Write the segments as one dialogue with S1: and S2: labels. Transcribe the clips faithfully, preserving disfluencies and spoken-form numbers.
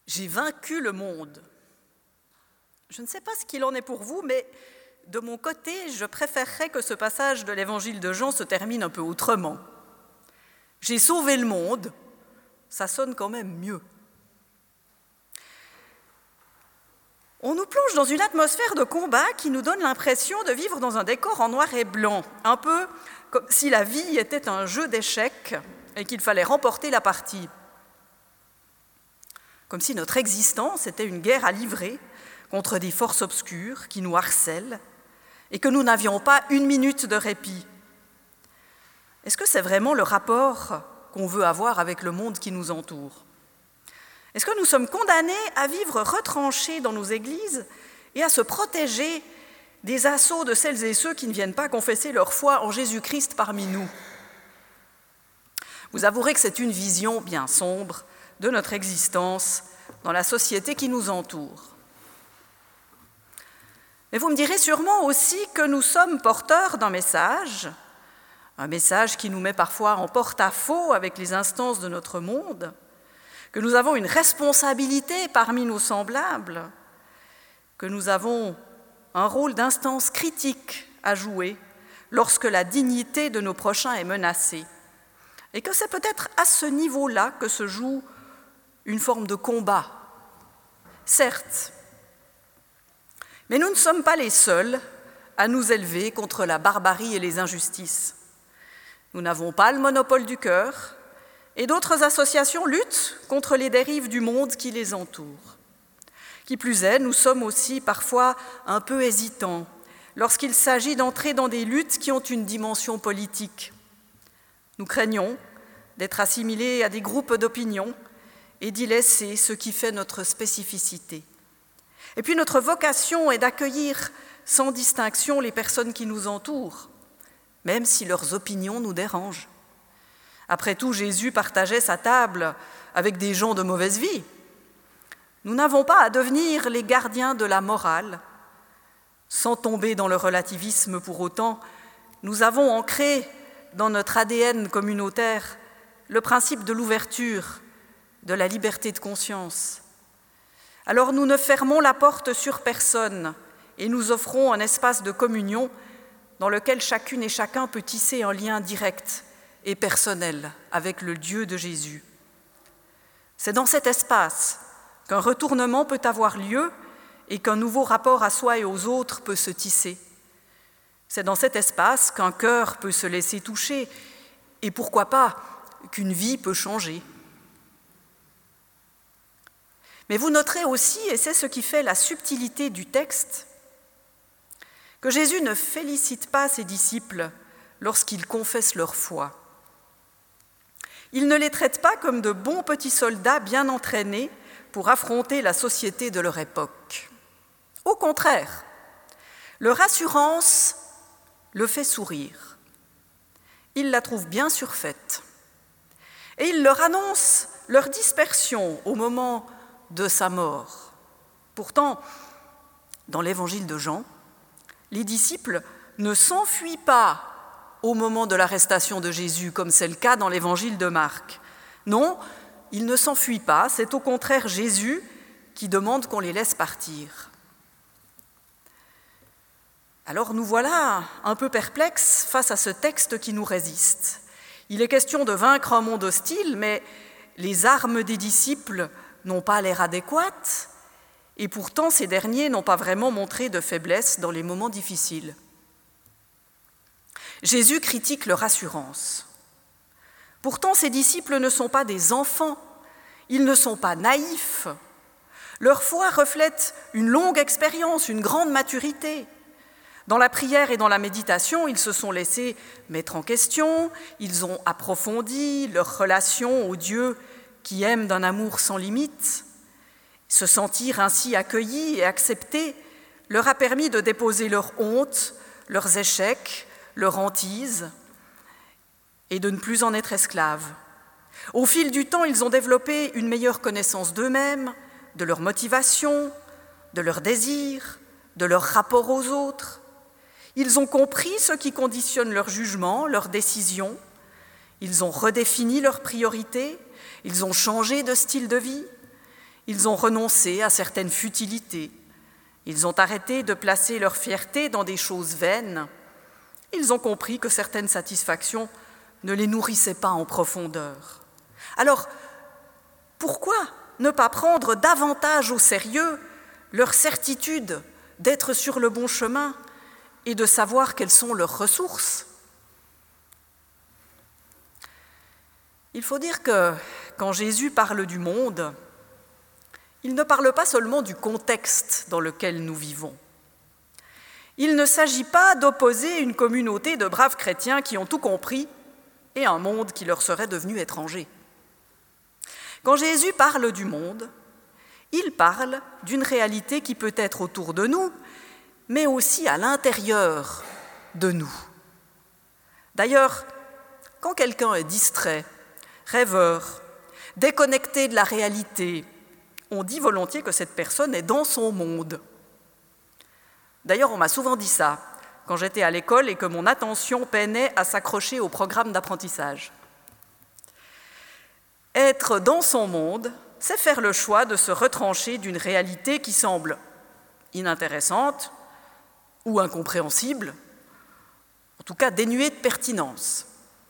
S1: J'ai vaincu le monde. Je ne sais pas ce qu'il en est pour vous, mais de mon côté, je préférerais que ce passage de l'Évangile de Jean se termine un peu autrement. J'ai sauvé le monde, ça sonne quand même mieux. On nous plonge dans une atmosphère de combat qui nous donne l'impression de vivre dans un décor en noir et blanc, un peu comme si la vie était un jeu d'échecs et qu'il fallait remporter la partie. Comme si notre existence était une guerre à livrer contre des forces obscures qui nous harcèlent et que nous n'avions pas une minute de répit. Est-ce que c'est vraiment le rapport qu'on veut avoir avec le monde qui nous entoure ? Est-ce que nous sommes condamnés à vivre retranchés dans nos églises et à se protéger des assauts de celles et ceux qui ne viennent pas confesser leur foi en Jésus-Christ parmi nous ? Vous avouerez que c'est une vision bien sombre de notre existence dans la société qui nous entoure. Mais vous me direz sûrement aussi que nous sommes porteurs d'un message, un message qui nous met parfois en porte-à-faux avec les instances de notre monde, que nous avons une responsabilité parmi nos semblables, que nous avons un rôle d'instance critique à jouer lorsque la dignité de nos prochains est menacée, et que c'est peut-être à ce niveau-là que se joue une forme de combat. Certes, mais nous ne sommes pas les seuls à nous élever contre la barbarie et les injustices. Nous n'avons pas le monopole du cœur, et d'autres associations luttent contre les dérives du monde qui les entoure. Qui plus est, nous sommes aussi parfois un peu hésitants lorsqu'il s'agit d'entrer dans des luttes qui ont une dimension politique. Nous craignons d'être assimilés à des groupes d'opinion et d'y laisser ce qui fait notre spécificité. Et puis notre vocation est d'accueillir sans distinction les personnes qui nous entourent, même si leurs opinions nous dérangent. Après tout, Jésus partageait sa table avec des gens de mauvaise vie. Nous n'avons pas à devenir les gardiens de la morale. Sans tomber dans le relativisme pour autant, nous avons ancré dans notre A D N communautaire le principe de l'ouverture, de la liberté de conscience. Alors nous ne fermons la porte sur personne et nous offrons un espace de communion dans lequel chacune et chacun peut tisser un lien direct et personnel avec le Dieu de Jésus. C'est dans cet espace qu'un retournement peut avoir lieu et qu'un nouveau rapport à soi et aux autres peut se tisser. C'est dans cet espace qu'un cœur peut se laisser toucher et pourquoi pas qu'une vie peut changer. Mais vous noterez aussi, et c'est ce qui fait la subtilité du texte, que Jésus ne félicite pas ses disciples lorsqu'ils confessent leur foi. Il ne les traite pas comme de bons petits soldats bien entraînés pour affronter la société de leur époque. Au contraire, leur assurance le fait sourire. Il la trouve bien surfaite. Et il leur annonce leur dispersion au moment de sa mort. Pourtant, dans l'évangile de Jean, les disciples ne s'enfuient pas au moment de l'arrestation de Jésus, comme c'est le cas dans l'évangile de Marc. Non, ils ne s'enfuient pas, c'est au contraire Jésus qui demande qu'on les laisse partir. Alors nous voilà un peu perplexes face à ce texte qui nous résiste. Il est question de vaincre un monde hostile, mais les armes des disciples n'ont pas l'air adéquates, et pourtant ces derniers n'ont pas vraiment montré de faiblesse dans les moments difficiles. Jésus critique leur assurance. Pourtant, ces disciples ne sont pas des enfants, ils ne sont pas naïfs. Leur foi reflète une longue expérience, une grande maturité. Dans la prière et dans la méditation, ils se sont laissés mettre en question, ils ont approfondi leur relation au Dieu qui aime d'un amour sans limite. Se sentir ainsi accueillis et acceptés leur a permis de déposer leur honte, leurs échecs, leur hantise, et de ne plus en être esclaves. Au fil du temps, ils ont développé une meilleure connaissance d'eux-mêmes, de leur motivation, de leurs désirs, de leur rapport aux autres. Ils ont compris ce qui conditionne leur jugement, leurs décisions. Ils ont redéfini leurs priorités, ils ont changé de style de vie. Ils ont renoncé à certaines futilités. Ils ont arrêté de placer leur fierté dans des choses vaines. Ils ont compris que certaines satisfactions ne les nourrissaient pas en profondeur. Alors, pourquoi ne pas prendre davantage au sérieux leur certitude d'être sur le bon chemin et de savoir quelles sont leurs ressources? Il faut dire que quand Jésus parle du monde, il ne parle pas seulement du contexte dans lequel nous vivons. Il ne s'agit pas d'opposer une communauté de braves chrétiens qui ont tout compris et un monde qui leur serait devenu étranger. Quand Jésus parle du monde, il parle d'une réalité qui peut être autour de nous, mais aussi à l'intérieur de nous. D'ailleurs, quand quelqu'un est distrait, rêveur, déconnecté de la réalité, on dit volontiers que cette personne est dans son monde. D'ailleurs, on m'a souvent dit ça quand j'étais à l'école et que mon attention peinait à s'accrocher au programme d'apprentissage. Être dans son monde, c'est faire le choix de se retrancher d'une réalité qui semble inintéressante ou incompréhensible, en tout cas dénuée de pertinence.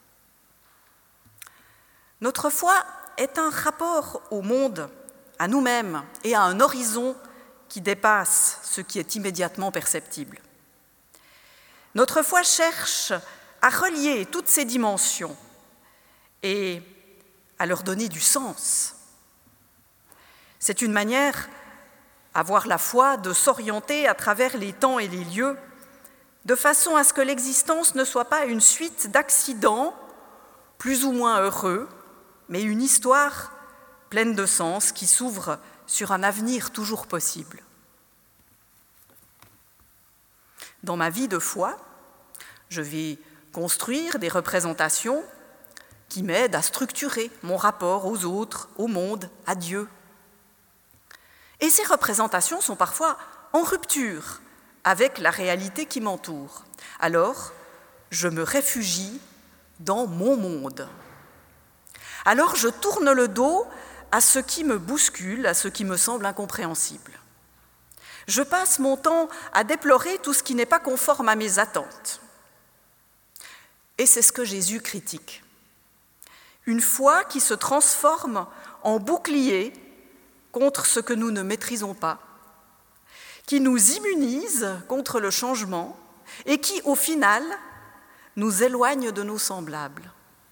S1: Notre foi est un rapport au monde, à nous-mêmes et à un horizon qui dépasse ce qui est immédiatement perceptible. Notre foi cherche à relier toutes ces dimensions et à leur donner du sens. C'est une manière, avoir la foi, de s'orienter à travers les temps et les lieux, de façon à ce que l'existence ne soit pas une suite d'accidents plus ou moins heureux, mais une histoire pleine de sens qui s'ouvre sur un avenir toujours possible. Dans ma vie de foi, je vais construire des représentations qui m'aident à structurer mon rapport aux autres, au monde, à Dieu. Et ces représentations sont parfois en rupture avec la réalité qui m'entoure. Alors, je me réfugie dans mon monde. Alors, je tourne le dos à ce qui me bouscule, à ce qui me semble incompréhensible. Je passe mon temps à déplorer tout ce qui n'est pas conforme à mes attentes. Et c'est ce que Jésus critique. Une foi qui se transforme en bouclier contre ce que nous ne maîtrisons pas, qui nous immunise contre le changement et qui, au final, nous éloigne de nos semblables.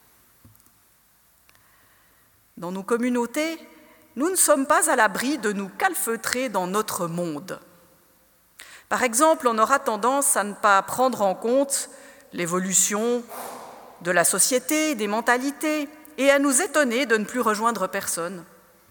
S1: Dans nos communautés, nous ne sommes pas à l'abri de nous calfeutrer dans notre monde. Par exemple, on aura tendance à ne pas prendre en compte l'évolution de la société, des mentalités, et à nous étonner de ne plus rejoindre personne.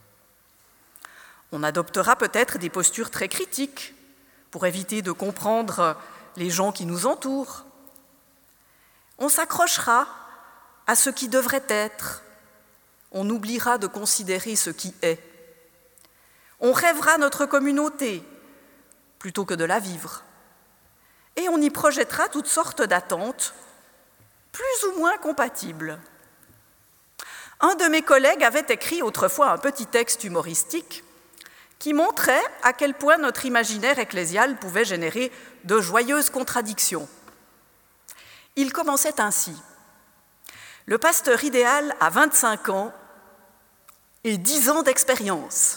S1: On adoptera peut-être des postures très critiques pour éviter de comprendre les gens qui nous entourent. On s'accrochera à ce qui devrait être. On oubliera de considérer ce qui est. On rêvera notre communauté plutôt que de la vivre. Et on y projettera toutes sortes d'attentes, plus ou moins compatibles. Un de mes collègues avait écrit autrefois un petit texte humoristique qui montrait à quel point notre imaginaire ecclésial pouvait générer de joyeuses contradictions. Il commençait ainsi. Le pasteur idéal a vingt-cinq ans et dix ans d'expérience.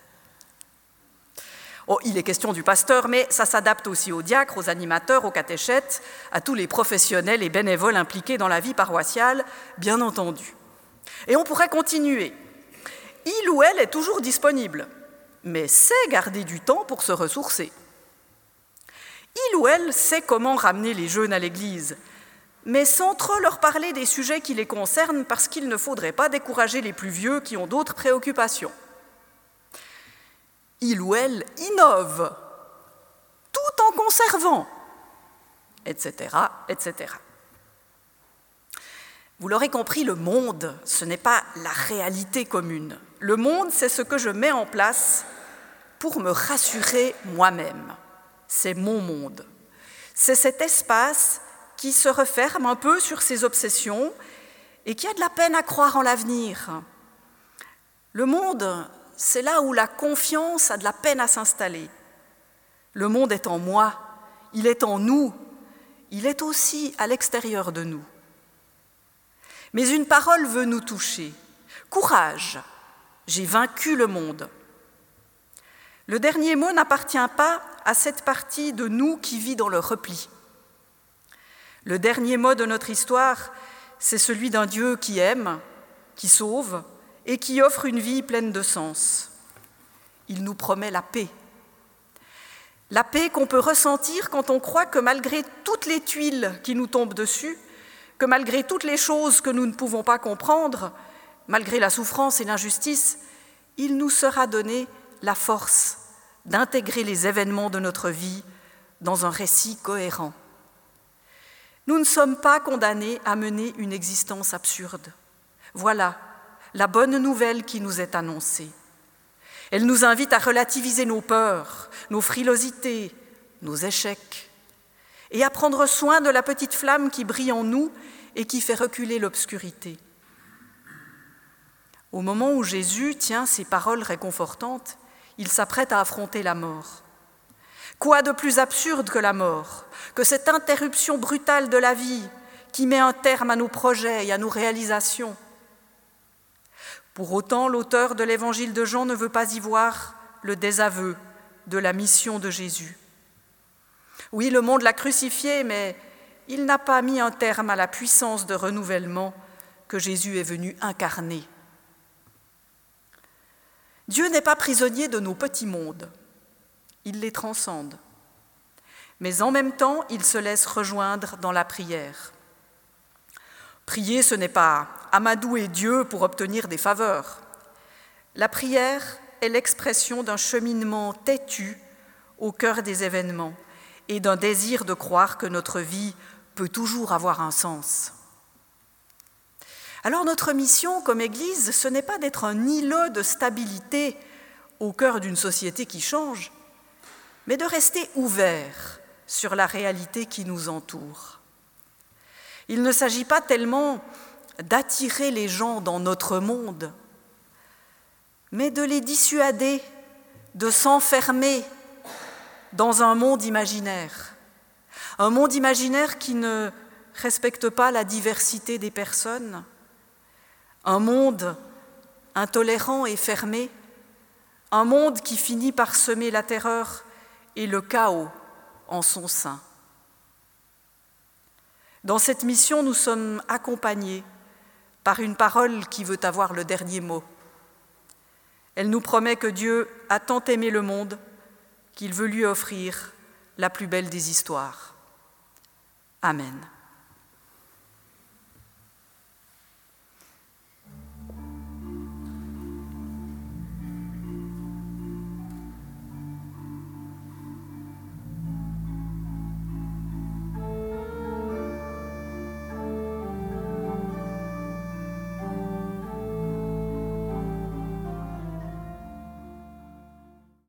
S1: Oh, il est question du pasteur, mais ça s'adapte aussi aux diacres, aux animateurs, aux catéchètes, à tous les professionnels et bénévoles impliqués dans la vie paroissiale, bien entendu. Et on pourrait continuer. Il ou elle est toujours disponible, mais sait garder du temps pour se ressourcer. Il ou elle sait comment ramener les jeunes à l'église, mais sans trop leur parler des sujets qui les concernent parce qu'il ne faudrait pas décourager les plus vieux qui ont d'autres préoccupations. Il ou elle innove, tout en conservant, et cetera, et cetera. Vous l'aurez compris, le monde, ce n'est pas la réalité commune. Le monde, c'est ce que je mets en place pour me rassurer moi-même. C'est mon monde. C'est cet espace qui se referme un peu sur ses obsessions et qui a de la peine à croire en l'avenir. Le monde, c'est là où la confiance a de la peine à s'installer. Le monde est en moi, il est en nous, il est aussi à l'extérieur de nous. Mais une parole veut nous toucher. Courage, j'ai vaincu le monde. Le dernier mot n'appartient pas à cette partie de nous qui vit dans le repli. Le dernier mot de notre histoire, c'est celui d'un Dieu qui aime, qui sauve et qui offre une vie pleine de sens. Il nous promet la paix. La paix qu'on peut ressentir quand on croit que malgré toutes les tuiles qui nous tombent dessus, que malgré toutes les choses que nous ne pouvons pas comprendre, malgré la souffrance et l'injustice, il nous sera donné la force d'intégrer les événements de notre vie dans un récit cohérent. Nous ne sommes pas condamnés à mener une existence absurde. Voilà la bonne nouvelle qui nous est annoncée. Elle nous invite à relativiser nos peurs, nos frilosités, nos échecs, et à prendre soin de la petite flamme qui brille en nous et qui fait reculer l'obscurité. Au moment où Jésus tient ces paroles réconfortantes, il s'apprête à affronter la mort. Quoi de plus absurde que la mort, que cette interruption brutale de la vie qui met un terme à nos projets et à nos réalisations? Pour autant, l'auteur de l'évangile de Jean ne veut pas y voir le désaveu de la mission de Jésus. Oui, le monde l'a crucifié, mais il n'a pas mis un terme à la puissance de renouvellement que Jésus est venu incarner. Dieu n'est pas prisonnier de nos petits mondes, il les transcende. Mais en même temps, il se laisse rejoindre dans la prière. Prier, ce n'est pas amadouer Dieu pour obtenir des faveurs. La prière est l'expression d'un cheminement têtu au cœur des événements et d'un désir de croire que notre vie peut toujours avoir un sens. Alors notre mission comme Église, ce n'est pas d'être un îlot de stabilité au cœur d'une société qui change, mais de rester ouvert sur la réalité qui nous entoure. Il ne s'agit pas tellement d'attirer les gens dans notre monde, mais de les dissuader de s'enfermer dans un monde imaginaire. Un monde imaginaire qui ne respecte pas la diversité des personnes, un monde intolérant et fermé, un monde qui finit par semer la terreur et le chaos en son sein. Dans cette mission, nous sommes accompagnés par une parole qui veut avoir le dernier mot. Elle nous promet que Dieu a tant aimé le monde qu'il veut lui offrir la plus belle des histoires. Amen.